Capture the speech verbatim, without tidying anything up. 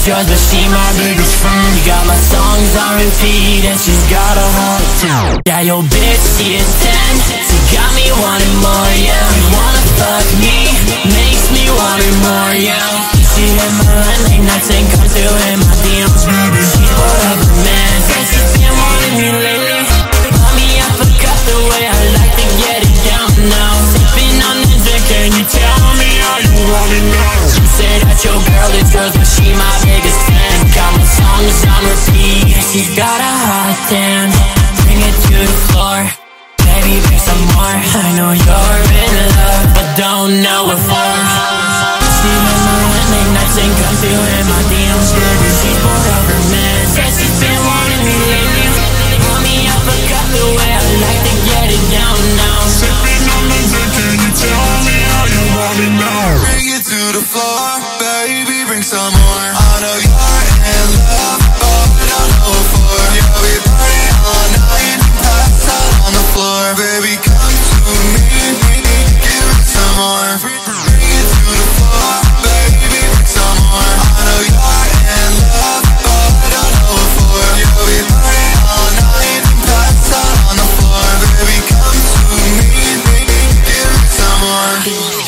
yours, but she my biggest friend. You got my songs on repeat and she's got a heart. Yeah, your bitch, she is ten. She got me wanting more, yeah. Wanna fuck me, makes me want it more, yeah. She hit my line late nights and comes to in my D Ms, baby. She's whatever, man. Says she's been wanting me lately. Call me up, I got the way I like to get it down now. Sipping on the drink, can you tell me how you want it now? You say that your girl is yours, but she my biggest fan. Got my songs on repeat, she's got a hot damn. Bring it to the floor, baby, bring some more. I know you're in love, but don't know what for. She hit my line late nights and comes to in my D Ms, baby. She's whatever, man. Says she's been wanting me lately. Call me up, I got the way I like to get it down now. Sipping on the drink, can you tell me how you want it now? Bring it to the floor, baby, bring some more. I know you're in love, but I don't know what for. Yeah, we party all night, pass out on the floor. Baby, come to me, give me some more. Bring it to the floor, baby, bring some more. I know you're in love, but I don't know what for. Yeah, we party all night, pass out on the floor. Baby, come to me, give me some more.